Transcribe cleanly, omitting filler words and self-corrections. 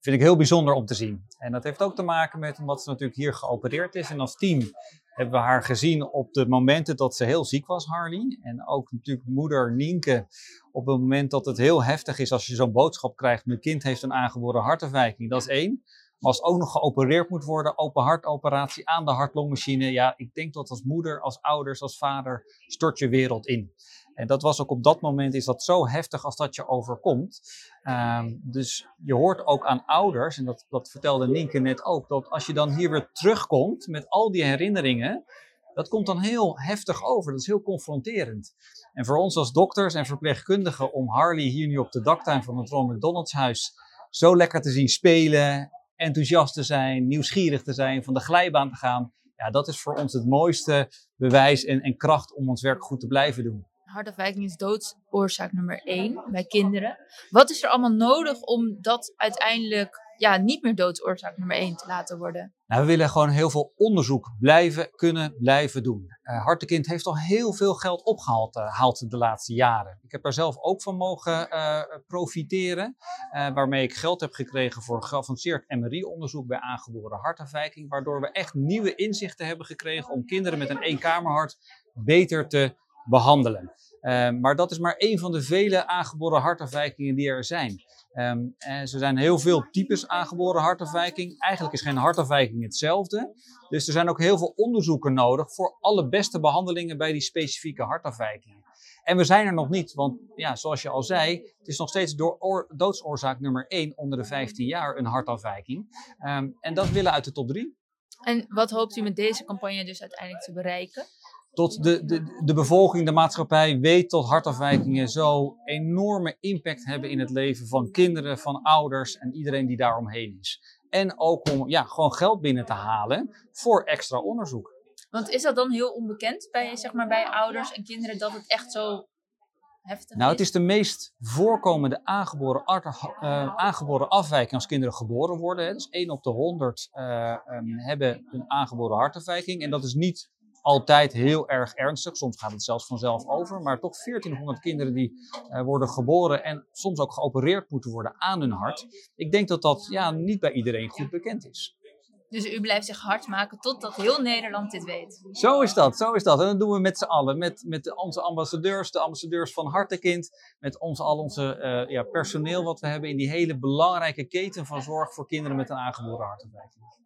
vind ik heel bijzonder om te zien. En dat heeft ook te maken met omdat ze natuurlijk hier geopereerd is. En als team hebben we haar gezien op de momenten dat ze heel ziek was, Harley. En ook natuurlijk moeder Nienke op het moment dat het heel heftig is als je zo'n boodschap krijgt. Mijn kind heeft een aangeboren hartafwijking, dat is één. Maar als ook nog geopereerd moet worden, open hartoperatie aan de hart-longmachine. Ja, ik denk dat als moeder, als ouders, als vader stort je wereld in. En dat was ook op dat moment is dat zo heftig als dat je overkomt. Dus je hoort ook aan ouders, en dat vertelde Nienke net ook, dat als je dan hier weer terugkomt met al die herinneringen, dat komt dan heel heftig over. Dat is heel confronterend. En voor ons als dokters en verpleegkundigen om Harley hier nu op de daktuin van het Ronald McDonald's huis zo lekker te zien spelen, enthousiast te zijn, nieuwsgierig te zijn, van de glijbaan te gaan. Ja, dat is voor ons het mooiste bewijs en kracht om ons werk goed te blijven doen. Hartafwijking is doodsoorzaak nummer 1 bij kinderen. Wat is er allemaal nodig om dat uiteindelijk niet meer doodsoorzaak nummer 1 te laten worden? Nou, we willen gewoon heel veel onderzoek blijven doen. Hartekind heeft al heel veel geld opgehaald de laatste jaren. Ik heb daar zelf ook van mogen profiteren. Waarmee ik geld heb gekregen voor geavanceerd MRI-onderzoek bij aangeboren hartafwijking. Waardoor we echt nieuwe inzichten hebben gekregen om kinderen met een eenkamerhart beter te behandelen. Maar dat is maar één van de vele aangeboren hartafwijkingen die er zijn. Er zijn heel veel types aangeboren hartafwijking. Eigenlijk is geen hartafwijking hetzelfde. Dus er zijn ook heel veel onderzoeken nodig voor alle beste behandelingen bij die specifieke hartafwijkingen. En we zijn er nog niet, want zoals je al zei, het is nog steeds doodsoorzaak nummer 1 onder de 15 jaar een hartafwijking. En dat willen uit de top 3. En wat hoopt u met deze campagne dus uiteindelijk te bereiken? Tot de bevolking, de maatschappij weet dat hartafwijkingen zo enorme impact hebben in het leven van kinderen, van ouders en iedereen die daaromheen is. En ook om gewoon geld binnen te halen voor extra onderzoek. Want is dat dan heel onbekend bij ouders en kinderen dat het echt zo heftig is? Het is de meest voorkomende aangeboren afwijking als kinderen geboren worden. Dus 1 op de 100 hebben een aangeboren hartafwijking en dat is niet altijd heel erg ernstig. Soms gaat het zelfs vanzelf over. Maar toch 1400 kinderen die worden geboren en soms ook geopereerd moeten worden aan hun hart. Ik denk dat dat niet bij iedereen goed bekend is. Dus u blijft zich hard maken totdat heel Nederland dit weet? Zo is dat. En dat doen we met z'n allen. Met onze ambassadeurs, de ambassadeurs van Hartekind. Met al onze personeel wat we hebben in die hele belangrijke keten van zorg voor kinderen met een aangeboren hartafwijking.